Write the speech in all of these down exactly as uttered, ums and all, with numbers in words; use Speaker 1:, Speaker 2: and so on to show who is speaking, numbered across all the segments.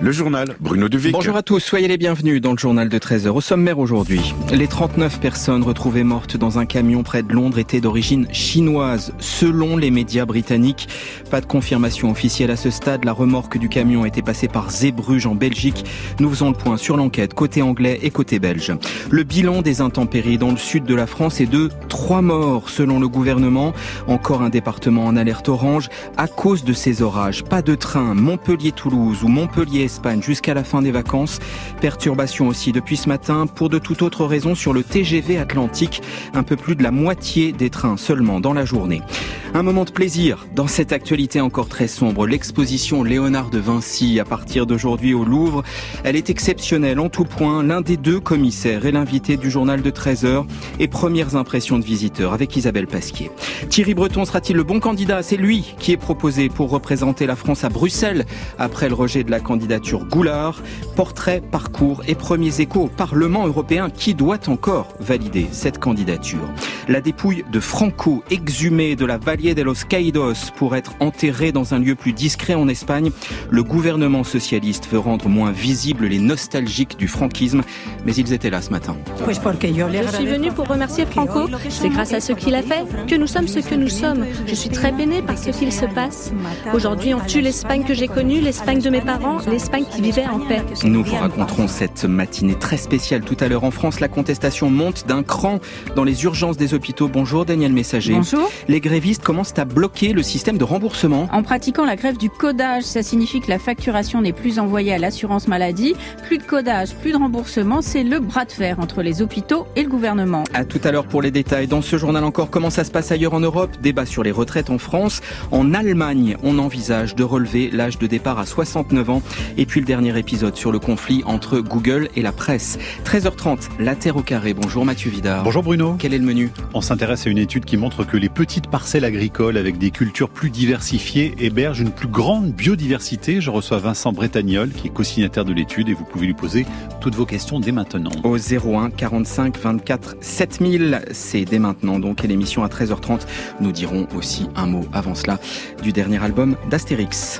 Speaker 1: Le journal Bruno Duvic.
Speaker 2: Bonjour à tous, soyez les bienvenus dans le journal de treize heures. Au sommaire aujourd'hui, les trente-neuf personnes retrouvées mortes dans un camion près de Londres étaient d'origine chinoise, selon les médias britanniques. Pas de confirmation officielle à ce stade. La remorque du camion était passée par Zeebrugge en Belgique. Nous faisons le point sur l'enquête côté anglais et côté belge. Le bilan des intempéries dans le sud de la France est de trois morts selon le gouvernement. Encore un département en alerte orange à cause de ces orages. Pas de train Montpellier-Toulouse ou Montpellier-Espagne jusqu'à la fin des vacances. Perturbation aussi depuis ce matin pour de toute autre raison sur le T G V Atlantique. Un peu plus de la moitié des trains seulement dans la journée. Un moment de plaisir dans cette actualité encore très sombre. L'exposition Léonard de Vinci à partir d'aujourd'hui au Louvre. Elle est exceptionnelle en tout point. L'un des deux commissaires est l'invité du journal de treize heures et premières impressions de visiteurs avec Isabelle Pasquier. Thierry Breton sera-t-il le bon candidat? C'est lui qui est proposé pour représenter la France à Bruxelles après le rejet de la candidature Goulard. Portrait, parcours et premiers échos au Parlement européen qui doit encore valider cette candidature. La dépouille de Franco, exhumée de la Valle de los Caídos pour être enterrée dans un lieu plus discret en Espagne. Le gouvernement socialiste veut rendre moins visibles les nostalgiques du franquisme, mais ils étaient là ce matin.
Speaker 3: Je suis venue pour remercier Franco. C'est grâce à ce qu'il a fait que nous sommes ce que nous sommes. Je suis très peinée par ce qu'il se passe. Aujourd'hui, on tue l'Espagne que j'ai connue, l'Espagne de mes parents, l'Espagne qui vivait en paix.
Speaker 2: Nous vous raconterons cette matinée très spéciale tout à l'heure en France. La contestation monte d'un cran dans les urgences des hôpitaux. Bonjour Daniel Messager.
Speaker 4: Bonjour.
Speaker 2: Les grévistes commencent à bloquer le système de remboursement.
Speaker 4: En pratiquant la grève du codage, ça signifie que la facturation n'est plus envoyée à l'assurance maladie. Plus de codage, plus de remboursement, c'est le bras de fer entre les hôpitaux et le gouvernement.
Speaker 2: À tout à l'heure pour les détails. Dans ce journal encore, comment ça se passe ailleurs en Europe? Débat sur les retraites en France. En Allemagne, on envisage de relever l'âge de départ à soixante-neuf ans. Et puis le dernier épisode sur le conflit entre Google et la presse. treize heures trente, la Terre au carré. Bonjour Mathieu Vidard.
Speaker 5: Bonjour Bruno.
Speaker 2: Quel est le menu?
Speaker 5: On s'intéresse à une étude qui montre que les petites parcelles agricoles avec des cultures plus diversifiées hébergent une plus grande biodiversité. Je reçois Vincent Bretagnol qui est co-signataire de l'étude et vous pouvez lui poser toutes vos questions dès maintenant.
Speaker 2: Au zéro un quarante-cinq vingt-quatre sept mille, c'est dès maintenant donc et l'émission à treize heures trente. Nous dirons aussi un mot avant cela du dernier album d'Astérix.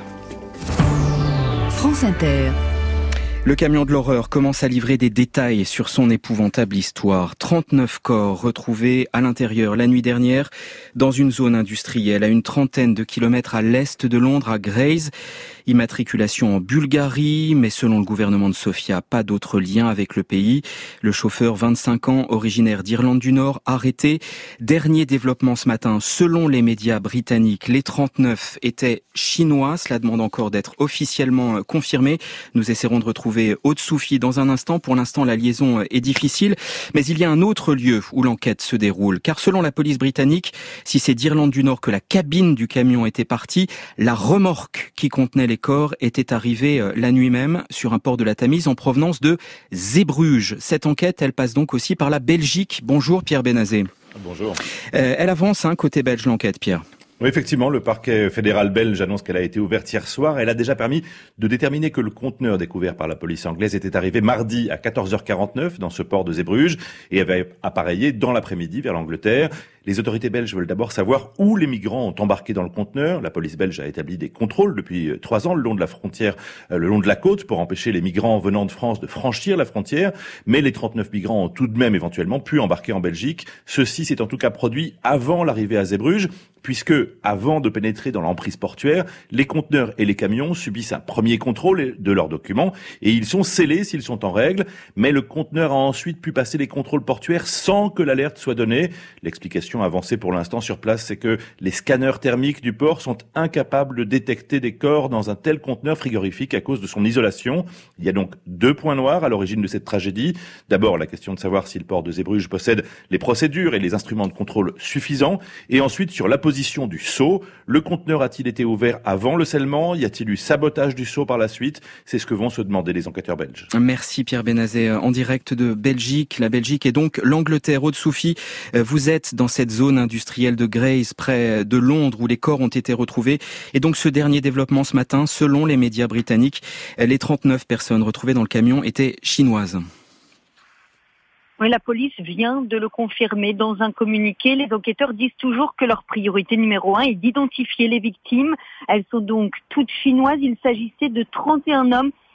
Speaker 6: France Inter.
Speaker 2: Le camion de l'horreur commence à livrer des détails sur son épouvantable histoire. trente-neuf corps retrouvés à l'intérieur la nuit dernière dans une zone industrielle à une trentaine de kilomètres à l'est de Londres, à Grays. Immatriculation en Bulgarie, mais selon le gouvernement de Sofia, pas d'autre lien avec le pays. Le chauffeur, vingt-cinq ans, originaire d'Irlande du Nord, arrêté. Dernier développement ce matin, selon les médias britanniques, les trente-neuf étaient chinois. Cela demande encore d'être officiellement confirmé. Nous essaierons de retrouver Aude Soufi dans un instant. Pour l'instant, la liaison est difficile. Mais il y a un autre lieu où l'enquête se déroule. Car selon la police britannique, si c'est d'Irlande du Nord que la cabine du camion était partie, la remorque qui contenait les Les corps étaient arrivés la nuit même sur un port de la Tamise en provenance de Zeebrugge. Cette enquête, elle passe donc aussi par la Belgique. Bonjour Pierre Benazé.
Speaker 7: Bonjour.
Speaker 2: Euh, elle avance, hein, côté belge, l'enquête, Pierre.
Speaker 7: Oui, effectivement, le parquet fédéral belge annonce qu'elle a été ouverte hier soir. Elle a déjà permis de déterminer que le conteneur découvert par la police anglaise était arrivé mardi à quatorze heures quarante-neuf dans ce port de Zeebrugge et avait appareillé dans l'après-midi vers l'Angleterre. Les autorités belges veulent d'abord savoir où les migrants ont embarqué dans le conteneur. La police belge a établi des contrôles depuis trois ans le long de la frontière, le long de la côte, pour empêcher les migrants venant de France de franchir la frontière. Mais les trente-neuf migrants ont tout de même éventuellement pu embarquer en Belgique. Ceci s'est en tout cas produit avant l'arrivée à Zeebrugge, puisque avant de pénétrer dans l'emprise portuaire, les conteneurs et les camions subissent un premier contrôle de leurs documents et ils sont scellés s'ils sont en règle. Mais le conteneur a ensuite pu passer les contrôles portuaires sans que l'alerte soit donnée. L'explication avancée pour l'instant sur place, c'est que les scanners thermiques du port sont incapables de détecter des corps dans un tel conteneur frigorifique à cause de son isolation. Il y a donc deux points noirs à l'origine de cette tragédie. D'abord, la question de savoir si le port de Zeebrugge possède les procédures et les instruments de contrôle suffisants. Et ensuite, sur la position du seau, le conteneur a-t-il été ouvert avant le scellement? Y a-t-il eu sabotage du seau par la suite? C'est ce que vont se demander les enquêteurs belges.
Speaker 2: Merci Pierre Benazé. En direct de Belgique. La Belgique et donc l'Angleterre. Aude Soufi, vous êtes dans cette zone industrielle de Grays, près de Londres, où les corps ont été retrouvés. Et donc ce dernier développement ce matin, selon les médias britanniques, les trente-neuf personnes retrouvées dans le camion étaient chinoises.
Speaker 8: Oui, la police vient de le confirmer dans un communiqué. Les enquêteurs disent toujours que leur priorité numéro un est d'identifier les victimes. Elles sont donc toutes chinoises. Il s'agissait de trente et un hommes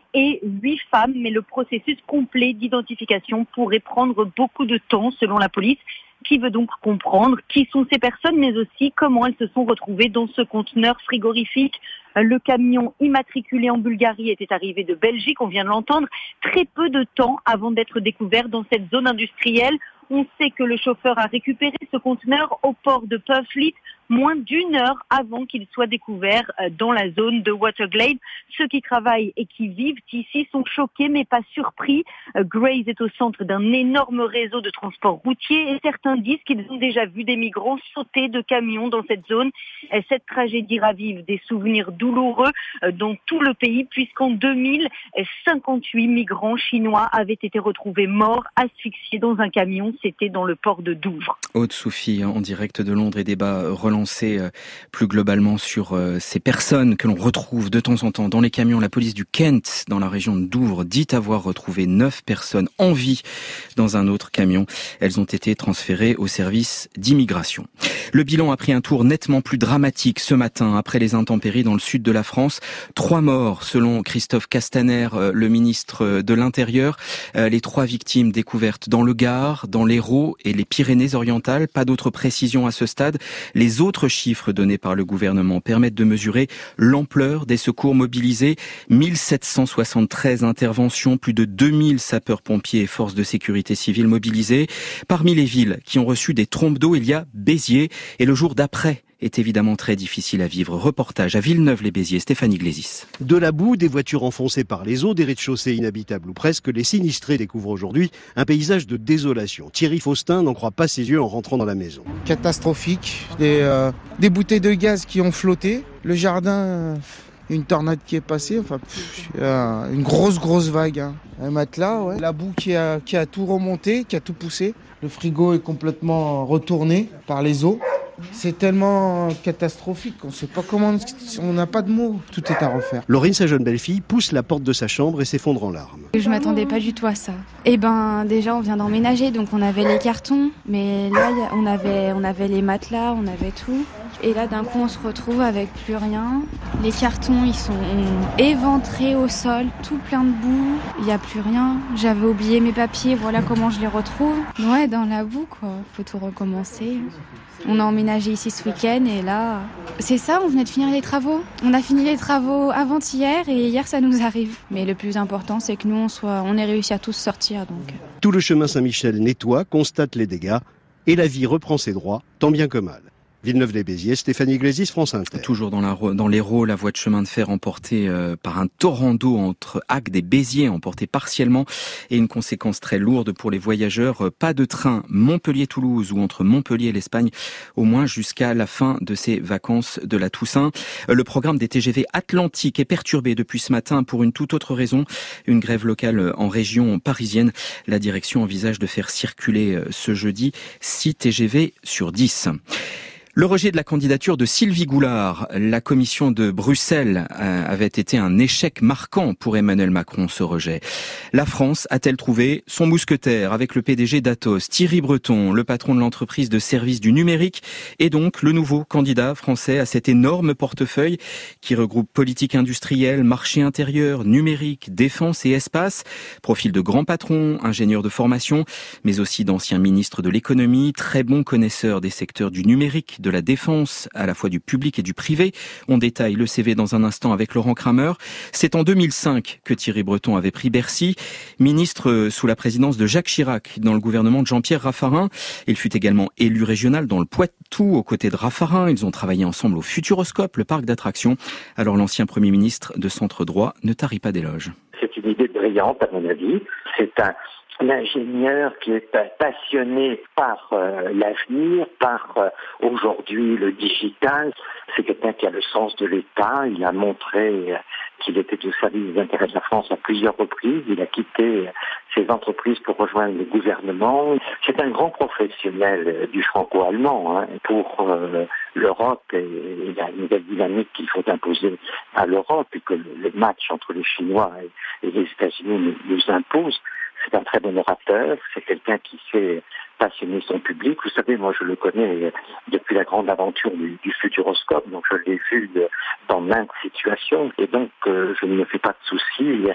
Speaker 8: et huit femmes. Mais le processus complet d'identification pourrait prendre beaucoup de temps selon la police, qui veut donc comprendre qui sont ces personnes, mais aussi comment elles se sont retrouvées dans ce conteneur frigorifique. Le camion immatriculé en Bulgarie était arrivé de Belgique, on vient de l'entendre, très peu de temps avant d'être découvert dans cette zone industrielle. On sait que le chauffeur a récupéré ce conteneur au port de Purfleet moins d'une heure avant qu'il soit découvert dans la zone de Waterglade. Ceux qui travaillent et qui vivent ici sont choqués mais pas surpris. Grays est au centre d'un énorme réseau de transport routier et certains disent qu'ils ont déjà vu des migrants sauter de camions dans cette zone. Cette tragédie ravive des souvenirs douloureux dans tout le pays puisqu'en deux mille, cinquante-huit migrants chinois avaient été retrouvés morts, asphyxiés dans un camion. C'était dans le port de Douvres.
Speaker 2: Aude Soufi, en direct de Londres, et débat relancé plus globalement sur ces personnes que l'on retrouve de temps en temps dans les camions. La police du Kent, dans la région de Douvres, dit avoir retrouvé neuf personnes en vie dans un autre camion. Elles ont été transférées au service d'immigration. Le bilan a pris un tour nettement plus dramatique ce matin après les intempéries dans le sud de la France. Trois morts selon Christophe Castaner, le ministre de l'Intérieur. Les trois victimes découvertes dans le Gard, dans l'Hérault et les Pyrénées-Orientales. Pas d'autres précisions à ce stade. Les autres chiffres donnés par le gouvernement permettent de mesurer l'ampleur des secours mobilisés. mille sept cent soixante-treize interventions, plus de deux mille sapeurs-pompiers et forces de sécurité civile mobilisés. Parmi les villes qui ont reçu des trompes d'eau, il y a Béziers. Et le jour d'après est évidemment très difficile à vivre. Reportage à Villeneuve-les-Béziers, Stéphanie Glésis.
Speaker 1: De la boue, des voitures enfoncées par les eaux, des rez-de-chaussée inhabitables ou presque, les sinistrés découvrent aujourd'hui un paysage de désolation. Thierry Faustin n'en croit pas ses yeux en rentrant dans la maison.
Speaker 6: Catastrophique, des, euh, des bouteilles de gaz qui ont flotté, le jardin, euh, une tornade qui est passée, enfin pff, euh, une grosse grosse vague, hein. Un matelas, ouais. La boue qui a, qui a tout remonté, qui a tout poussé. Le frigo est complètement retourné par les eaux. C'est tellement catastrophique, on ne sait pas comment, on n'a pas de mots, tout est à refaire.
Speaker 1: Laurine, sa jeune belle-fille, pousse la porte de sa chambre et s'effondre en larmes.
Speaker 9: Je m'attendais pas du tout à ça. Eh ben, déjà, on vient d'emménager, donc on avait les cartons, mais là, on avait, on avait les matelas, on avait tout. Et là, d'un coup, on se retrouve avec plus rien. Les cartons, ils sont éventrés au sol, tout plein de boue. Il n'y a plus rien. J'avais oublié mes papiers, voilà comment je les retrouve. Ouais, dans la boue, quoi. Faut tout recommencer. On a emménagé ici ce week-end et là, c'est ça, on venait de finir les travaux. On a fini les travaux avant-hier et hier ça nous arrive. Mais le plus important, c'est que nous, on soit, on ait réussi à tous sortir. Donc.
Speaker 1: Tout le chemin Saint-Michel nettoie, constate les dégâts et la vie reprend ses droits, tant bien que mal. Villeneuve-les-Béziers, Stéphanie Glésis, France Inter.
Speaker 2: Toujours dans, la, dans l'Hérault, la voie de chemin de fer emportée euh, par un torrent d'eau entre Agde et Béziers, emportée partiellement, et une conséquence très lourde pour les voyageurs. Euh, pas de train Montpellier-Toulouse ou entre Montpellier et l'Espagne, au moins jusqu'à la fin de ces vacances de la Toussaint. Euh, le programme des T G V Atlantique est perturbé depuis ce matin pour une toute autre raison. Une grève locale en région parisienne. La direction envisage de faire circuler euh, ce jeudi six T G V sur dix. Le rejet de la candidature de Sylvie Goulard, la commission de Bruxelles, avait été un échec marquant pour Emmanuel Macron, ce rejet. La France a-t-elle trouvé son mousquetaire avec le P D G d'Atos, Thierry Breton, le patron de l'entreprise de services du numérique, et donc le nouveau candidat français à cet énorme portefeuille qui regroupe politique industrielle, marché intérieur, numérique, défense et espace, profil de grand patron, ingénieur de formation, mais aussi d'ancien ministre de l'économie, très bon connaisseur des secteurs du numérique, de la défense, à la fois du public et du privé. On détaille le C V dans un instant avec Laurent Kramer. C'est en deux mille cinq que Thierry Breton avait pris Bercy, ministre sous la présidence de Jacques Chirac dans le gouvernement de Jean-Pierre Raffarin. Il fut également élu régional dans le Poitou aux côtés de Raffarin. Ils ont travaillé ensemble au Futuroscope, le parc d'attractions. Alors l'ancien Premier ministre de centre droit ne tarit pas d'éloges.
Speaker 10: C'est une idée brillante à mon avis. C'est un l'ingénieur qui est passionné par euh, l'avenir, par euh, aujourd'hui le digital. C'est quelqu'un qui a le sens de l'État. Il a montré euh, qu'il était au service des intérêts de la France à plusieurs reprises. Il a quitté euh, ses entreprises pour rejoindre le gouvernement. C'est un grand professionnel euh, du franco-allemand hein, pour euh, l'Europe et, et la nouvelle dynamique qu'il faut imposer à l'Europe et que le, le match entre les Chinois et, et les États-Unis nous, nous impose. C'est un très bon orateur, c'est quelqu'un qui sait passionner son public. Vous savez, moi je le connais depuis la grande aventure du, du Futuroscope, donc je l'ai vu de, dans maintes situations et donc euh, je ne me fais pas de soucis.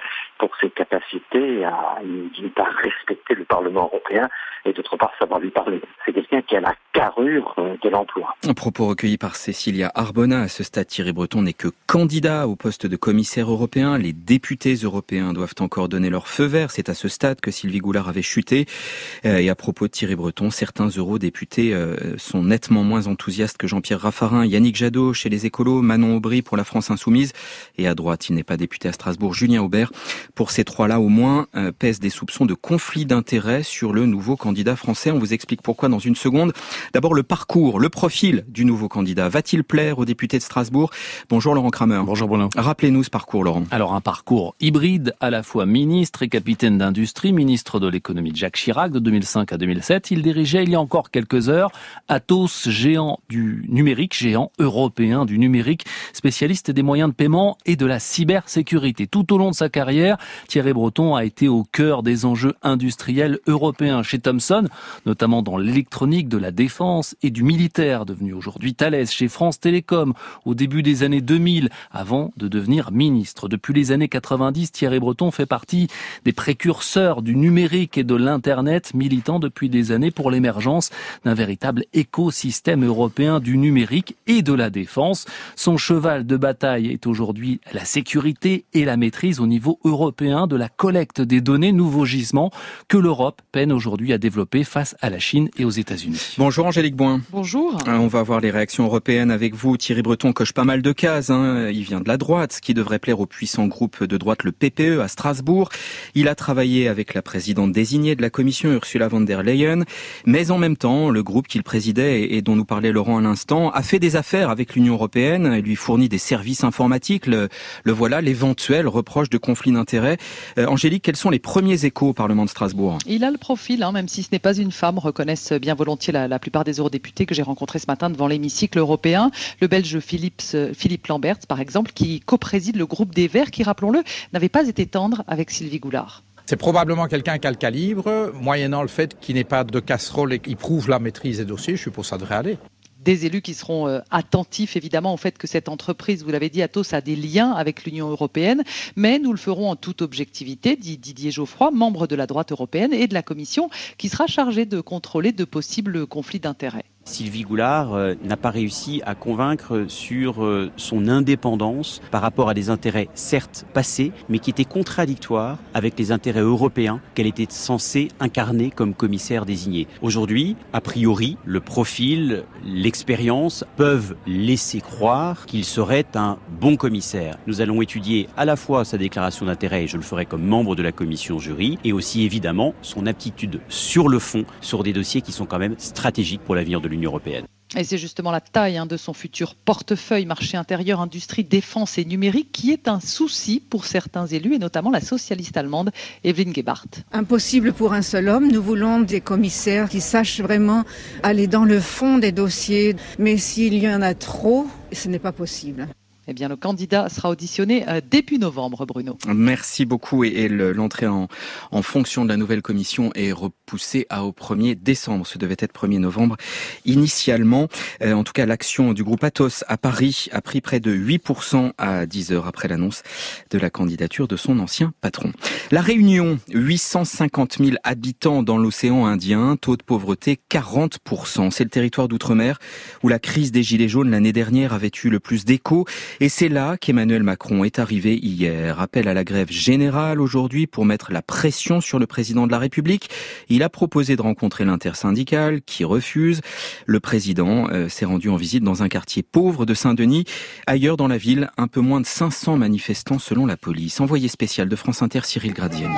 Speaker 10: pour ses capacités à, d'une part, respecter le Parlement européen et d'autre part, savoir lui parler. C'est quelqu'un qui a la carrure de l'emploi.
Speaker 2: Un propos recueilli par Cécilia Arbona. À ce stade, Thierry Breton n'est que candidat au poste de commissaire européen. Les députés européens doivent encore donner leur feu vert. C'est à ce stade que Sylvie Goulard avait chuté. Et à propos de Thierry Breton, certains eurodéputés sont nettement moins enthousiastes que Jean-Pierre Raffarin, Yannick Jadot chez les Écolos, Manon Aubry pour la France Insoumise. Et à droite, il n'est pas député à Strasbourg, Julien Aubert. Pour ces trois-là, au moins, pèsent des soupçons de conflit d'intérêts sur le nouveau candidat français. On vous explique pourquoi dans une seconde. D'abord, le parcours, le profil du nouveau candidat. Va-t-il plaire aux députés de Strasbourg ? Bonjour Laurent Kramer.
Speaker 11: Bonjour Bruno.
Speaker 2: Rappelez-nous ce parcours, Laurent.
Speaker 11: Alors, un parcours hybride, à la fois ministre et capitaine d'industrie, ministre de l'économie de Jacques Chirac de deux mille cinq à deux mille sept. Il dirigeait il y a encore quelques heures Atos, géant du numérique, géant européen du numérique, spécialiste des moyens de paiement et de la cybersécurité. Tout au long de sa carrière, Thierry Breton a été au cœur des enjeux industriels européens chez Thomson, notamment dans l'électronique, de la défense et du militaire, devenu aujourd'hui Thales, chez France Télécom, au début des années deux mille, avant de devenir ministre. Depuis les années quatre-vingt-dix, Thierry Breton fait partie des précurseurs du numérique et de l'Internet, militant depuis des années pour l'émergence d'un véritable écosystème européen du numérique et de la défense. Son cheval de bataille est aujourd'hui la sécurité et la maîtrise au niveau européen de la collecte des données, nouveaux gisements que l'Europe peine aujourd'hui à développer face à la Chine et aux États-Unis.
Speaker 2: Bonjour Angélique Boin.
Speaker 12: Bonjour.
Speaker 2: On va voir les réactions européennes avec vous. Thierry Breton coche pas mal de cases. Hein. Il vient de la droite, ce qui devrait plaire au puissant groupe de droite, le P P E, à Strasbourg. Il a travaillé avec la présidente désignée de la Commission, Ursula von der Leyen. Mais en même temps, le groupe qu'il présidait et dont nous parlait Laurent à l'instant a fait des affaires avec l'Union européenne. Il lui fournit des services informatiques. Le, le voilà, l'éventuel reproche de conflit d'intérêts. Euh, Angélique, quels sont les premiers échos au Parlement de Strasbourg ?
Speaker 12: Il a le profil, hein, même si ce n'est pas une femme, reconnaissent bien volontiers la, la plupart des eurodéputés que j'ai rencontrés ce matin devant l'hémicycle européen. Le Belge Philippe, Philippe Lamberts, par exemple, qui co-préside le groupe des Verts, qui, rappelons-le, n'avait pas été tendre avec Sylvie Goulard.
Speaker 13: C'est probablement quelqu'un qui a le calibre, moyennant le fait qu'il n'ait pas de casserole et qu'il prouve la maîtrise des dossiers, je suppose que ça devrait aller.
Speaker 12: Des élus qui seront euh, attentifs évidemment au fait que cette entreprise, vous l'avez dit, Atos, a des liens avec l'Union européenne, mais nous le ferons en toute objectivité, dit Didier Geoffroy, membre de la droite européenne et de la Commission, qui sera chargé de contrôler de possibles conflits d'intérêts.
Speaker 14: Sylvie Goulard euh, n'a pas réussi à convaincre sur euh, son indépendance par rapport à des intérêts certes passés, mais qui étaient contradictoires avec les intérêts européens qu'elle était censée incarner comme commissaire désignée. Aujourd'hui, a priori, le profil, l'expérience peuvent laisser croire qu'il serait un bon commissaire. Nous allons étudier à la fois sa déclaration d'intérêt, et je le ferai comme membre de la commission jury, et aussi évidemment son aptitude sur le fond, sur des dossiers qui sont quand même stratégiques pour l'avenir de l'Union européenne.
Speaker 12: Et c'est justement la taille hein, de son futur portefeuille marché intérieur, industrie, défense et numérique qui est un souci pour certains élus et notamment la socialiste allemande Evelyn Gebhardt.
Speaker 15: Impossible pour un seul homme. Nous voulons des commissaires qui sachent vraiment aller dans le fond des dossiers. Mais s'il y en a trop, ce n'est pas possible.
Speaker 12: Eh bien, le candidat sera auditionné début novembre, Bruno.
Speaker 2: Merci beaucoup. Et, et l'entrée en, en fonction de la nouvelle commission est repoussée à au premier décembre. Ce devait être premier novembre initialement. Euh, en tout cas, l'action du groupe Atos à Paris a pris près de huit pour cent à dix heures après l'annonce de la candidature de son ancien patron. La Réunion, huit cent cinquante mille habitants dans l'océan Indien, taux de pauvreté quarante pour cent. C'est le territoire d'outre-mer où la crise des Gilets jaunes l'année dernière avait eu le plus d'écho. Et c'est là qu'Emmanuel Macron est arrivé hier. Appel à la grève générale aujourd'hui pour mettre la pression sur le président de la République. Il a proposé de rencontrer l'intersyndicale qui refuse. Le président euh, s'est rendu en visite dans un quartier pauvre de Saint-Denis. Ailleurs dans la ville, un peu moins de cinq cents manifestants selon la police. Envoyé spécial de France Inter, Cyril Gradiani.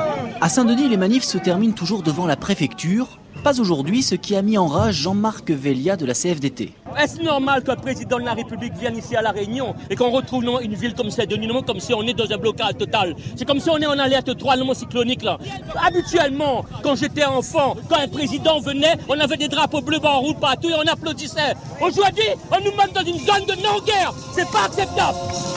Speaker 16: À Saint-Denis, les manifs se terminent toujours devant la préfecture. Pas aujourd'hui, ce qui a mis en rage Jean-Marc Velia de la C F D T.
Speaker 17: Est-ce normal qu'un président de la République vienne ici à La Réunion et qu'on retrouve non, une ville comme Saint-Denis, non, comme si on est dans un blocage total? C'est comme si on est en alerte trois non, cyclonique là. Habituellement, quand j'étais enfant, quand un président venait, on avait des drapeaux bleus, blancs, rouges partout et on applaudissait. Aujourd'hui, on nous met dans une zone de non-guerre. C'est pas acceptable.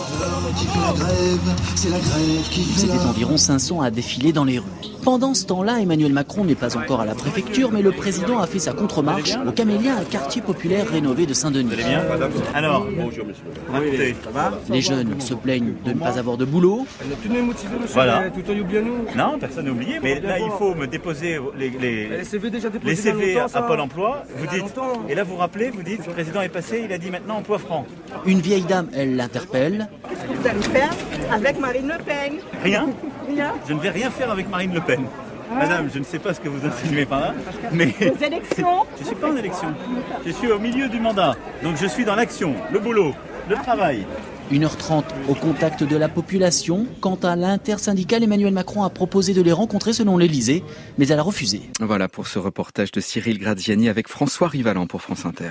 Speaker 16: Ils étaient environ cinq cents à défiler dans les rues. Pendant ce temps-là, Emmanuel Macron n'est pas encore à la préfecture, mais le président a fait sa contre-marche au Camélia, un quartier populaire rénové retrouver de Saint-Denis.
Speaker 18: Vous allez bien, madame? Alors, bonjour monsieur. Racontez. Ça va?
Speaker 16: Les jeunes se plaignent de ne pas avoir de boulot.
Speaker 18: Tout est motivé, monsieur. Voilà. Tout est oublié nous. Non, personne n'est oublié. Mais là, il faut me déposer les, les, les C V, déjà déposés les C V à Pôle emploi. Vous dites, et là vous rappelez, vous dites, le président est passé, il a dit maintenant emploi franc.
Speaker 16: Une vieille dame, elle l'interpelle.
Speaker 19: Qu'est-ce que vous allez faire avec Marine Le Pen?
Speaker 18: Rien.
Speaker 19: Rien.
Speaker 18: Je ne vais rien faire avec Marine Le Pen. Madame, je ne sais pas ce que vous insinuez par là, mais...
Speaker 19: Les élections?
Speaker 18: Je ne suis pas en élection. Je suis au milieu du mandat. Donc je suis dans l'action, le boulot, le travail.
Speaker 16: une heure trente au contact de la population. Quant à l'intersyndicale, Emmanuel Macron a proposé de les rencontrer selon l'Elysée, mais elle a refusé.
Speaker 2: Voilà pour ce reportage de Cyril Graziani avec François Rivalan pour France Inter.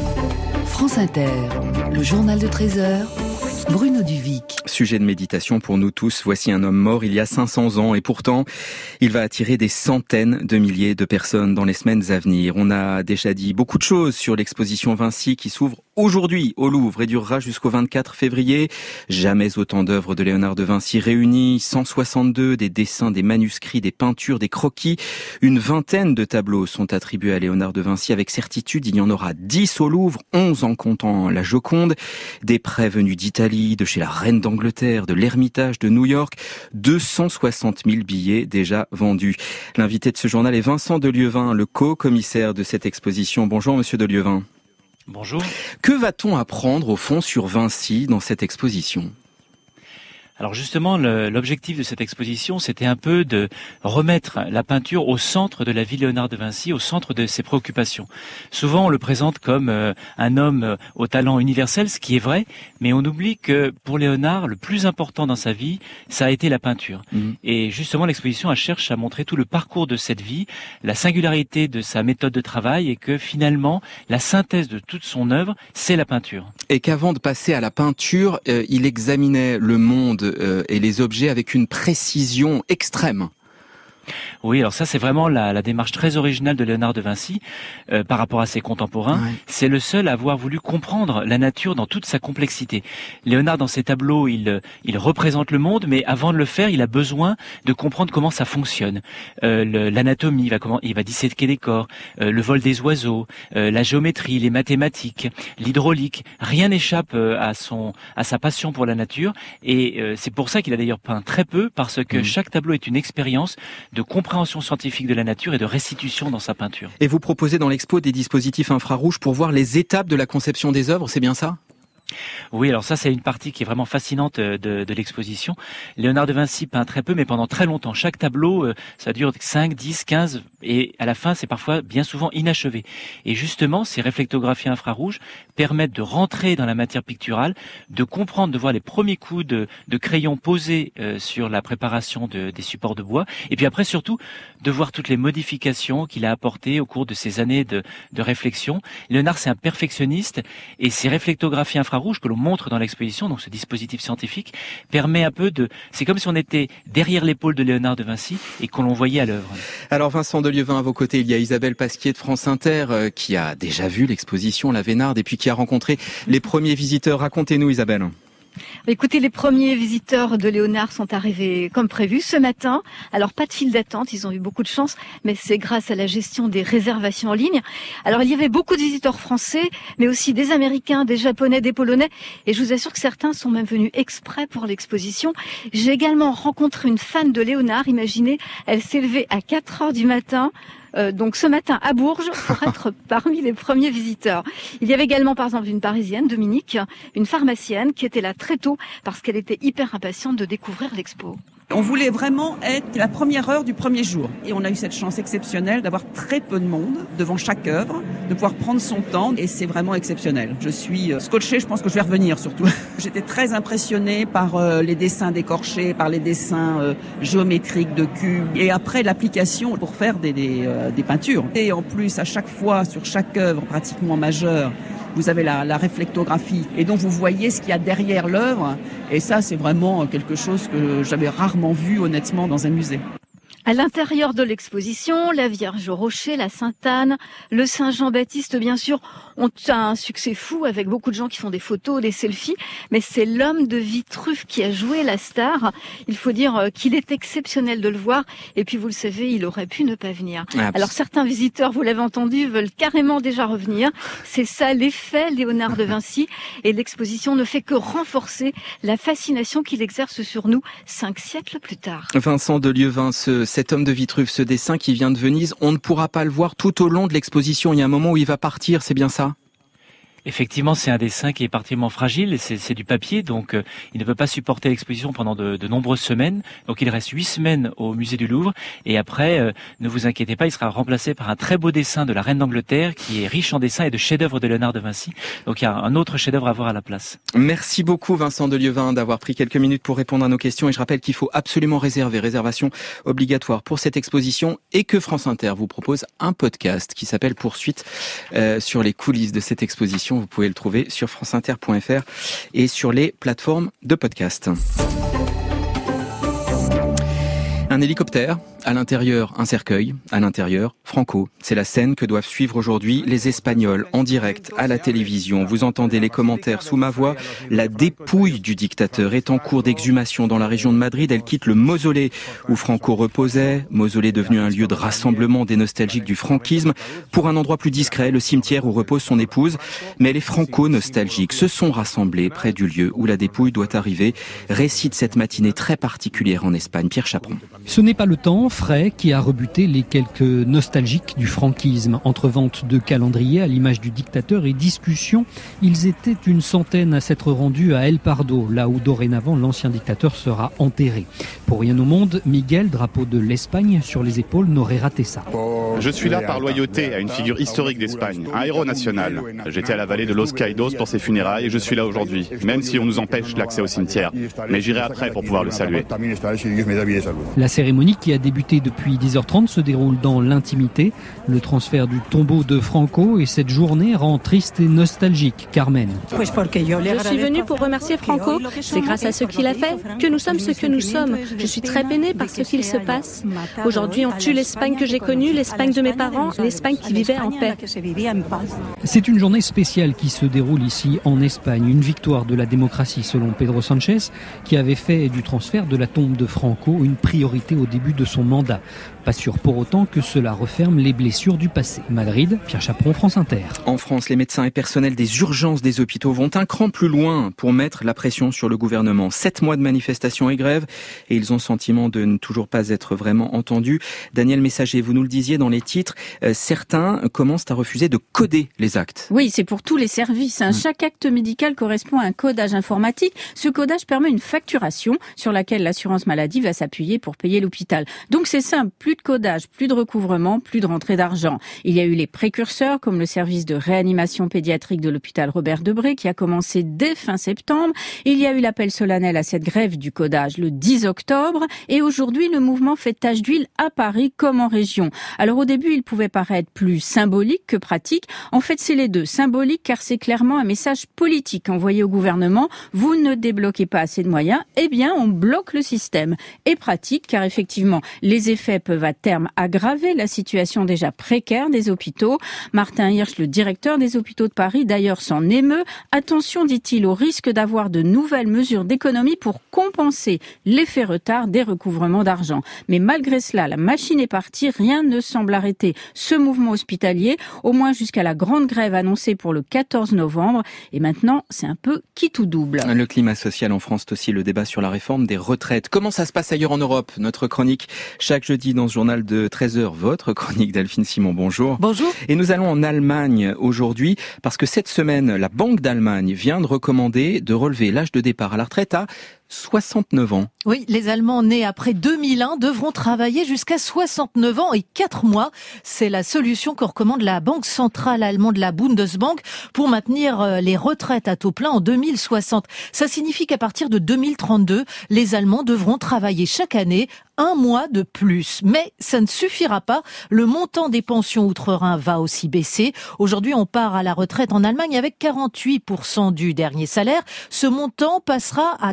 Speaker 20: France Inter, le journal de treize heures. Bruno Duvic.
Speaker 2: Sujet de méditation pour nous tous. Voici un homme mort il y a cinq cents ans et pourtant, il va attirer des centaines de milliers de personnes dans les semaines à venir. On a déjà dit beaucoup de choses sur l'exposition Vinci qui s'ouvre aujourd'hui au Louvre et durera jusqu'au vingt-quatre février. Jamais autant d'œuvres de Léonard de Vinci réunies, cent soixante-deux, des dessins, des manuscrits, des peintures, des croquis. Une vingtaine de tableaux sont attribués à Léonard de Vinci. Avec certitude, il y en aura dix au Louvre, onze en comptant la Joconde. Des prêts venus d'Italie, de chez la Reine d'Angleterre, de l'Ermitage de New York. deux cent soixante mille billets déjà vendus. L'invité de ce journal est Vincent Delieuvin, le co-commissaire de cette exposition. Bonjour Monsieur Delieuvin.
Speaker 21: Bonjour.
Speaker 2: Que va-t-on apprendre au fond sur Vinci dans cette exposition ?
Speaker 21: Alors justement, le, l'objectif de cette exposition, c'était un peu de remettre la peinture au centre de la vie de Léonard de Vinci, au centre de ses préoccupations. Souvent, on le présente comme euh, un homme euh, au talent universel, ce qui est vrai, mais on oublie que pour Léonard, le plus important dans sa vie, ça a été la peinture. Mmh. Et justement, l'exposition, elle cherche à montrer tout le parcours de cette vie, la singularité de sa méthode de travail, et que finalement, la synthèse de toute son œuvre, c'est la peinture.
Speaker 2: Et qu'avant de passer à la peinture, euh, il examinait le monde et les objets avec une précision extrême.
Speaker 21: Oui, alors ça c'est vraiment la, la démarche très originale de Léonard de Vinci euh, par rapport à ses contemporains. Ouais. C'est le seul à avoir voulu comprendre la nature dans toute sa complexité. Léonard, dans ses tableaux, il, il représente le monde, mais avant de le faire, il a besoin de comprendre comment ça fonctionne. Euh, le, l'anatomie, il va, comment, il va disséquer des corps, euh, le vol des oiseaux, euh, la géométrie, les mathématiques, l'hydraulique. Rien n'échappe euh, à son, à sa passion pour la nature, et euh, c'est pour ça qu'il a d'ailleurs peint très peu, parce que mmh. chaque tableau est une expérience de compréhension scientifique de la nature et de restitution dans sa peinture.
Speaker 2: Et vous proposez dans l'expo des dispositifs infrarouges pour voir les étapes de la conception des œuvres, c'est bien ça ?
Speaker 21: Oui, alors ça c'est une partie qui est vraiment fascinante de, de l'exposition. Léonard de Vinci peint très peu, mais pendant très longtemps. Chaque tableau, euh, ça dure cinq, dix, quinze, et à la fin c'est parfois bien souvent inachevé. Et justement, ces réflectographies infrarouges permettent de rentrer dans la matière picturale, de comprendre, de voir les premiers coups de, de crayon posés euh, sur la préparation de, des supports de bois, et puis après surtout de voir toutes les modifications qu'il a apportées au cours de ces années de, de réflexion. Léonard c'est un perfectionniste, et ces réflectographies infrarouges rouge que l'on montre dans l'exposition, donc ce dispositif scientifique, permet un peu de... C'est comme si on était derrière l'épaule de Léonard de Vinci et qu'on l'on voyait à l'œuvre.
Speaker 2: Alors Vincent Delieuvin, à vos côtés, il y a Isabelle Pasquier de France Inter euh, qui a déjà vu l'exposition La Vénarde et puis qui a rencontré les premiers visiteurs. Racontez-nous Isabelle.
Speaker 22: Écoutez, les premiers visiteurs de Léonard sont arrivés comme prévu ce matin. Alors pas de file d'attente, ils ont eu beaucoup de chance, mais c'est grâce à la gestion des réservations en ligne. Alors il y avait beaucoup de visiteurs français, mais aussi des Américains, des Japonais, des Polonais, et je vous assure que certains sont même venus exprès pour l'exposition. J'ai également rencontré une fan de Léonard, imaginez, elle s'est levée à quatre heures du matin. Euh, donc ce matin à Bourges pour être parmi les premiers visiteurs. Il y avait également par exemple une Parisienne, Dominique, une pharmacienne qui était là très tôt parce qu'elle était hyper impatiente de découvrir l'expo.
Speaker 23: On voulait vraiment être la première heure du premier jour. Et on a eu cette chance exceptionnelle d'avoir très peu de monde devant chaque œuvre, de pouvoir prendre son temps. Et c'est vraiment exceptionnel. Je suis scotchée, je pense que je vais revenir surtout. J'étais très impressionnée par euh, les dessins d'écorchés, par les dessins euh, géométriques de cubes. Et après, l'application pour faire des, des, euh, des peintures. Et en plus, à chaque fois, sur chaque œuvre pratiquement majeure, vous avez la, la réflectographie et donc vous voyez ce qu'il y a derrière l'œuvre et ça c'est vraiment quelque chose que j'avais rarement vu honnêtement dans un musée.
Speaker 22: À l'intérieur de l'exposition, la Vierge au Rocher, la Sainte-Anne, le Saint-Jean-Baptiste, bien sûr, ont un succès fou avec beaucoup de gens qui font des photos, des selfies. Mais c'est l'homme de Vitruve qui a joué la star. Il faut dire qu'il est exceptionnel de le voir. Et puis, vous le savez, il aurait pu ne pas venir. Absolument. Alors, certains visiteurs, vous l'avez entendu, veulent carrément déjà revenir. C'est ça l'effet Léonard de Vinci. Et l'exposition ne fait que renforcer la fascination qu'il exerce sur nous cinq siècles plus tard.
Speaker 2: Vincent de Lieuvin, ce, cet homme de Vitruve, ce dessin qui vient de Venise, on ne pourra pas le voir tout au long de l'exposition. Il y a un moment où il va partir, c'est bien ça ?
Speaker 21: Effectivement, c'est un dessin qui est particulièrement fragile, c'est, c'est du papier, donc euh, il ne peut pas supporter l'exposition pendant de, de nombreuses semaines. Donc il reste huit semaines au musée du Louvre, et après, euh, ne vous inquiétez pas, il sera remplacé par un très beau dessin de la Reine d'Angleterre, qui est riche en dessins et de chefs-d'œuvre de Léonard de Vinci. Donc il y a un autre chef-d'œuvre à voir à la place.
Speaker 2: Merci beaucoup Vincent de Lieuvin d'avoir pris quelques minutes pour répondre à nos questions, et je rappelle qu'il faut absolument réserver, réservation obligatoire pour cette exposition, et que France Inter vous propose un podcast qui s'appelle Poursuite euh, sur les coulisses de cette exposition. Vous pouvez le trouver sur franceinter point fr et sur les plateformes de podcast. Un hélicoptère, à l'intérieur un cercueil, à l'intérieur Franco. C'est la scène que doivent suivre aujourd'hui les Espagnols en direct à la télévision. Vous entendez les commentaires sous ma voix. La dépouille du dictateur est en cours d'exhumation dans la région de Madrid. Elle quitte le mausolée où Franco reposait, mausolée devenu un lieu de rassemblement des nostalgiques du franquisme, pour un endroit plus discret, le cimetière où repose son épouse. Mais les franco-nostalgiques se sont rassemblés près du lieu où la dépouille doit arriver. Récit de cette matinée très particulière en Espagne. Pierre Chaperon.
Speaker 3: Ce n'est pas le temps frais qui a rebuté les quelques nostalgiques du franquisme. Entre vente de calendriers à l'image du dictateur et discussions, ils étaient une centaine à s'être rendus à El Pardo, là où dorénavant l'ancien dictateur sera enterré. Pour rien au monde, Miguel, drapeau de l'Espagne sur les épaules, n'aurait raté ça.
Speaker 4: Je suis là par loyauté à une figure historique d'Espagne, un héros national. J'étais à la vallée de Los Caídos pour ses funérailles et je suis là aujourd'hui, même si on nous empêche l'accès au cimetière. Mais j'irai après pour pouvoir le saluer.
Speaker 3: La cérémonie qui a débuté depuis dix heures trente se déroule dans l'intimité. Le transfert du tombeau de Franco et cette journée rend triste et nostalgique. Carmen.
Speaker 5: Je suis venue pour remercier Franco. C'est grâce à ce qu'il a fait que nous sommes ce que nous sommes. Je suis très peinée par ce qu'il se passe. Aujourd'hui, on tue l'Espagne que j'ai connue, l'Espagne de mes parents, l'Espagne qui vivait en paix.
Speaker 3: C'est une journée spéciale qui se déroule ici en Espagne. Une victoire de la démocratie selon Pedro Sanchez, qui avait fait du transfert de la tombe de Franco une priorité au début de son mandat. Pas sûr pour autant que cela referme les blessures du passé. Madrid, Pierre Chaperon, France Inter.
Speaker 2: En France, les médecins et personnels des urgences des hôpitaux vont un cran plus loin pour mettre la pression sur le gouvernement. Sept mois de manifestation et grève, et ils ont le sentiment de ne toujours pas être vraiment entendus. Daniel Messager, vous nous le disiez dans les titres, euh, certains commencent à refuser de coder les actes.
Speaker 24: Oui, c'est pour tous les services. Hein. Mmh. Chaque acte médical correspond à un codage informatique. Ce codage permet une facturation sur laquelle l'assurance maladie va s'appuyer pour payer l'hôpital. Donc c'est simple, plus de codage, plus de recouvrement, plus de rentrée d'argent. Il y a eu les précurseurs comme le service de réanimation pédiatrique de l'hôpital Robert Debré qui a commencé dès fin septembre. Il y a eu l'appel solennel à cette grève du codage le dix octobre et aujourd'hui le mouvement fait tache d'huile à Paris comme en région. Alors au début il pouvait paraître plus symbolique que pratique. En fait c'est les deux. Symbolique car c'est clairement un message politique envoyé au gouvernement. Vous ne débloquez pas assez de moyens, eh bien on bloque le système. Et pratique car effectivement les effets peuvent à terme aggraver la situation déjà précaire des hôpitaux. Martin Hirsch, le directeur des hôpitaux de Paris, d'ailleurs s'en émeut. Attention, dit-il, au risque d'avoir de nouvelles mesures d'économie pour compenser l'effet retard des recouvrements d'argent. Mais malgré cela, la machine est partie, rien ne semble arrêter ce mouvement hospitalier, au moins jusqu'à la grande grève annoncée pour le quatorze novembre. Et maintenant, c'est un peu qui tout double.
Speaker 2: Le climat social en France, c'est aussi le débat sur la réforme des retraites. Comment ça se passe ailleurs en Europe? Notre chronique chaque jeudi dans ce journal de treize heures, votre chronique Delphine Simon, bonjour.
Speaker 25: Bonjour.
Speaker 2: Et nous allons en Allemagne aujourd'hui parce que cette semaine, la Banque d'Allemagne vient de recommander de relever l'âge de départ à la retraite à soixante-neuf ans.
Speaker 25: Oui, les Allemands nés après deux mille un devront travailler jusqu'à soixante-neuf ans et quatre mois. C'est la solution que recommande la Banque centrale allemande, la Bundesbank, pour maintenir les retraites à taux plein en deux mille soixante. Ça signifie qu'à partir de deux mille trente-deux, les Allemands devront travailler chaque année un mois de plus. Mais ça ne suffira pas. Le montant des pensions outre-Rhin va aussi baisser. Aujourd'hui, on part à la retraite en Allemagne avec quarante-huit pour cent du dernier salaire. Ce montant passera à quarante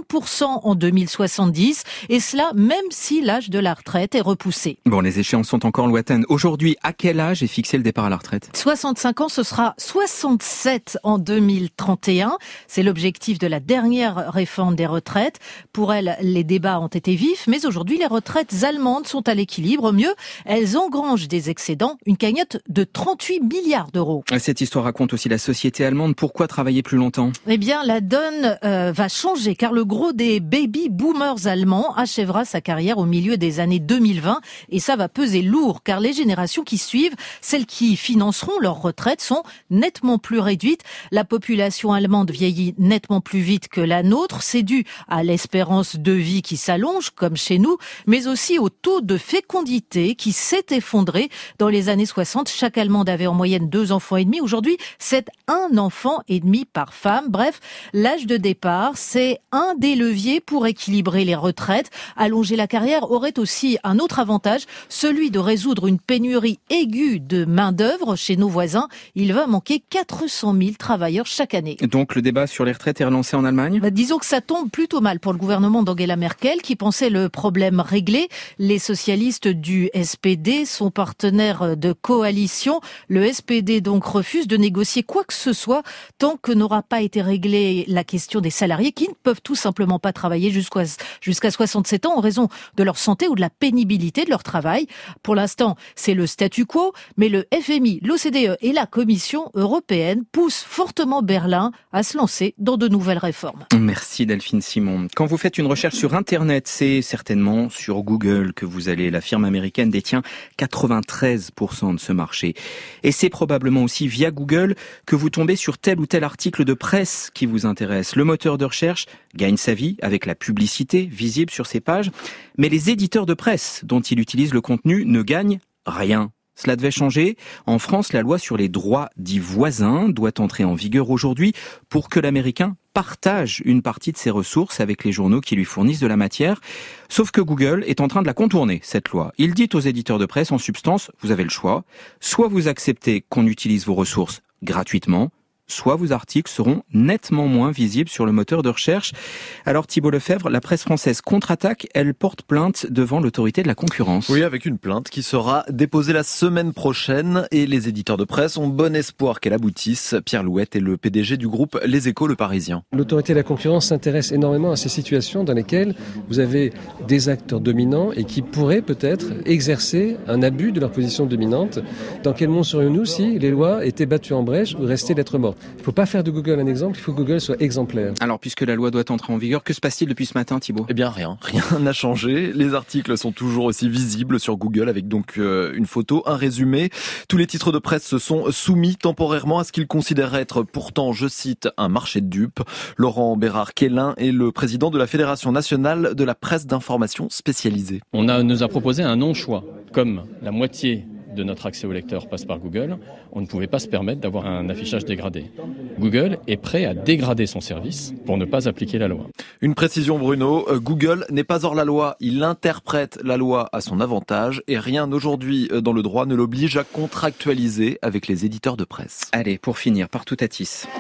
Speaker 25: pour cent en deux mille soixante-dix, et cela même si l'âge de la retraite est repoussé.
Speaker 2: Bon, les échéances sont encore lointaines. Aujourd'hui, à quel âge est fixé le départ à la retraite ?
Speaker 25: soixante-cinq ans, ce sera soixante-sept en deux mille trente et un. C'est l'objectif de la dernière réforme des retraites. Pour elle, les débats ont été vifs, mais aujourd'hui, les retraites allemandes sont à l'équilibre. Mieux, elles engrangent des excédents, une cagnotte de trente-huit milliards d'euros.
Speaker 2: Cette histoire raconte aussi la société allemande. Pourquoi travailler plus longtemps ?
Speaker 25: Eh bien, la donne euh, va changer, car le gros des baby boomers allemands achèvera sa carrière au milieu des années deux mille vingt, et ça va peser lourd, car les générations qui suivent, celles qui financeront leur retraite, sont nettement plus réduites. La population allemande vieillit nettement plus vite que la nôtre. C'est dû à l'espérance de vie qui s'allonge, comme chez nous, mais aussi au taux de fécondité qui s'est effondré. Dans les années soixante, chaque Allemande avait en moyenne deux enfants et demi. Aujourd'hui, c'est un enfant et demi par femme. Bref, l'âge de départ, c'est un des leviers pour équilibrer les retraites. Allonger la carrière aurait aussi un autre avantage, celui de résoudre une pénurie aiguë de main-d'œuvre chez nos voisins. Il va manquer quatre cent mille travailleurs chaque année.
Speaker 2: Donc le débat sur les retraites est relancé en Allemagne ?
Speaker 25: Bah, disons que ça tombe plutôt mal pour le gouvernement d'Angela Merkel, qui pensait le problème réglé. Les socialistes du S P D sont partenaires de coalition. Le S P D donc refuse de négocier quoi que ce soit tant que n'aura pas été réglée la question des salariés qui ne peuvent tout simplement pas travailler jusqu'à jusqu'à soixante-sept ans en raison de leur santé ou de la pénibilité de leur travail. Pour l'instant, c'est le statu quo, mais le F M I, l'O C D E et la Commission européenne poussent fortement Berlin à se lancer dans de nouvelles réformes.
Speaker 2: Merci Delphine Simon. Quand vous faites une recherche sur Internet, c'est certainement sur Google que vous allez. La firme américaine détient quatre-vingt-treize pour cent de ce marché. Et c'est probablement aussi via Google que vous tombez sur tel ou tel article de presse qui vous intéresse. Le moteur de recherche gagne sa vie avec la publicité visible sur ses pages, mais les éditeurs de presse dont il utilise le contenu ne gagnent rien. Cela devait changer. En France, la loi sur les droits dits voisins doit entrer en vigueur aujourd'hui pour que l'Américain partage une partie de ses ressources avec les journaux qui lui fournissent de la matière. Sauf que Google est en train de la contourner, cette loi. Il dit aux éditeurs de presse, en substance, vous avez le choix. Soit vous acceptez qu'on utilise vos ressources gratuitement, soit vos articles seront nettement moins visibles sur le moteur de recherche. Alors Thibault Lefebvre, la presse française contre-attaque, elle porte plainte devant l'autorité de la concurrence.
Speaker 1: Oui, avec une plainte qui sera déposée la semaine prochaine et les éditeurs de presse ont bon espoir qu'elle aboutisse. Pierre Louette est le P D G du groupe Les Échos, Le Parisien.
Speaker 6: L'autorité de la concurrence s'intéresse énormément à ces situations dans lesquelles vous avez des acteurs dominants et qui pourraient peut-être exercer un abus de leur position dominante. Dans quel monde serions-nous si les lois étaient battues en brèche ou restaient lettre morte ? Il ne faut pas faire de Google un exemple, il faut que Google soit exemplaire.
Speaker 2: Alors, puisque la loi doit entrer en vigueur, que se passe-t-il depuis ce matin, Thibault ?
Speaker 1: Eh bien, rien. Rien n'a changé. Les articles sont toujours aussi visibles sur Google avec donc euh, une photo, un résumé. Tous les titres de presse se sont soumis temporairement à ce qu'ils considèrent être pourtant, je cite, un marché de dupes. Laurent Bérard-Quélin est le président de la Fédération nationale de la presse d'information spécialisée.
Speaker 7: On a, nous a proposé un non-choix, comme la moitié de notre accès au lecteur passe par Google, on ne pouvait pas se permettre d'avoir un affichage dégradé. Google est prêt à dégrader son service pour ne pas appliquer la loi.
Speaker 1: Une précision, Bruno, Google n'est pas hors la loi, il interprète la loi à son avantage et rien aujourd'hui dans le droit ne l'oblige à contractualiser avec les éditeurs de presse.
Speaker 2: Allez, pour finir, partout à Tis.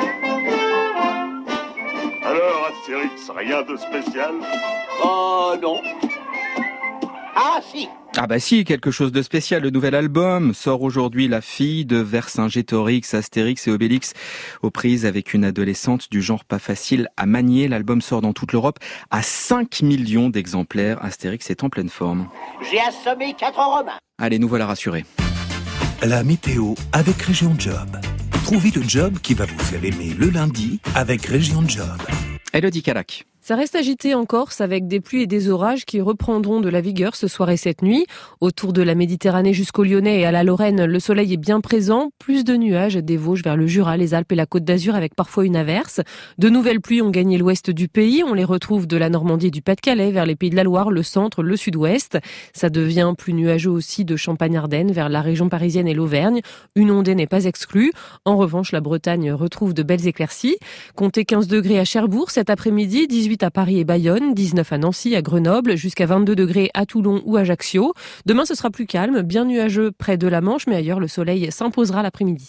Speaker 8: Alors, Astérix, rien de spécial ?
Speaker 9: Oh non. Ah si.
Speaker 2: Ah bah si, quelque chose de spécial. Le nouvel album sort aujourd'hui. La fille de Vercingétorix, Astérix et Obélix aux prises avec une adolescente du genre pas facile à manier. L'album sort dans toute l'Europe à cinq millions d'exemplaires. Astérix est en pleine forme.
Speaker 9: J'ai assommé quatre Romains.
Speaker 2: Allez, nous voilà rassurés.
Speaker 26: La météo avec Région Job. Trouvez le job qui va vous faire aimer le lundi avec Région Job.
Speaker 2: Elodie Calac.
Speaker 27: Ça reste agité en Corse avec des pluies et des orages qui reprendront de la vigueur ce soir et cette nuit. Autour de la Méditerranée jusqu'au Lyonnais et à la Lorraine, le soleil est bien présent. Plus de nuages des Vosges vers le Jura, les Alpes et la Côte d'Azur avec parfois une averse. De nouvelles pluies ont gagné l'ouest du pays. On les retrouve de la Normandie et du Pas-de-Calais vers les Pays de la Loire, le centre, le sud-ouest. Ça devient plus nuageux aussi de Champagne-Ardenne vers la région parisienne et l'Auvergne. Une ondée n'est pas exclue. En revanche, la Bretagne retrouve de belles éclaircies. Comptez quinze degrés à Cherbourg cet après-midi, dix-huit à Paris et Bayonne, dix-neuf à Nancy, à Grenoble, jusqu'à vingt-deux degrés à Toulon ou Ajaccio. Demain, ce sera plus calme, bien nuageux près de la Manche, mais ailleurs, le soleil s'imposera l'après-midi.